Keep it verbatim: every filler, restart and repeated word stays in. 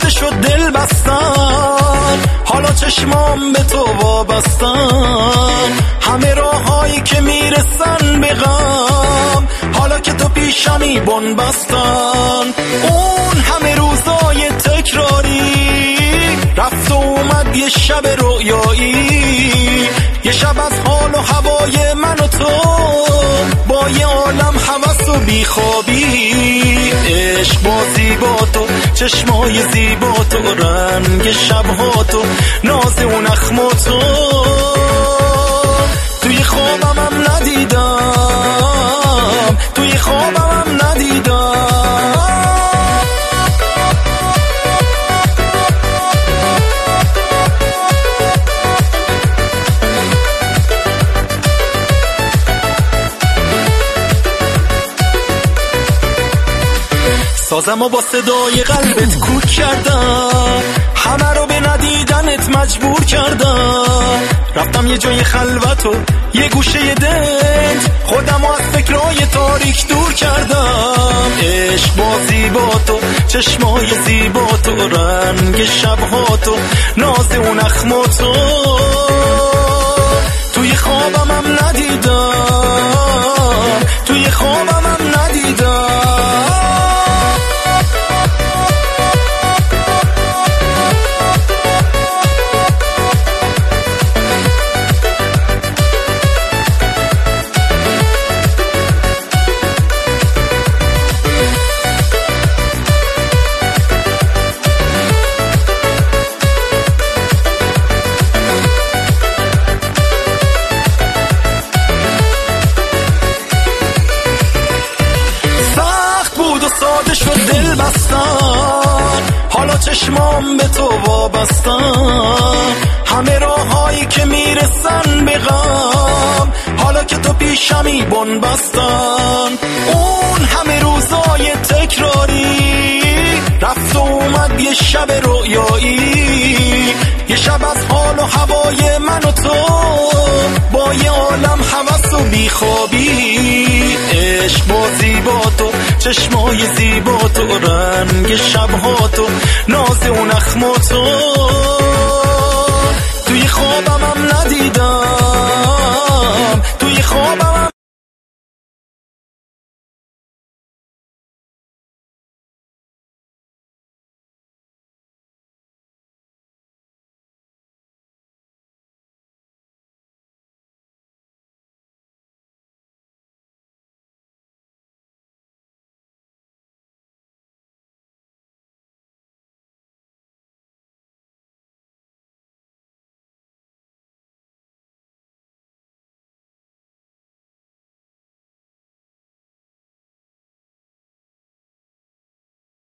ساده شد دل بستن، حالا چشمام به تو وابستن. همه راهایی که میرسن به غم، حالا که تو پیشمی بن بستن. اون همه روزای تکراری رفت و اومد یه شب رویایی، یه شب از حال و هوای من و تو با یه عالم هوس و بیخوابی. عشق بازی با تو، چشمای زیبا تو، رنگ شبها تو، ناز و نخم و تو. توی خوابم هم ندیدم، توی خوابم هم ندیدم. سازم و با صدای قلبت کوک کردم، همه رو به ندیدنت مجبور کردم. رفتم یه جای خلوت و یه گوشه دنج، خودم و از فکرای تاریک دور کردم. عشق بازی با تو، چشمای زیبا تو، رنگ شبها تو، ناز و نخم و تو. توی خوابم هم ندیدم، توی خوابم هم ندیدم. ساده شد دل بستن، حالا چشمام به تو وابستن. همه راهایی که میرسن به غم، حالا که تو پیشمی بن بستن. اون همه روزای تکراری رفت و اومد یه شب رویایی، یه شب از حال و هوای من و تو با یه عالم هوس و بیخوابی. عشق بازی با تو، چشمای زیبا تو، رنگ شبها تو، ناز و نخم و تو. توی خوابم هم ندیدم، توی خوابم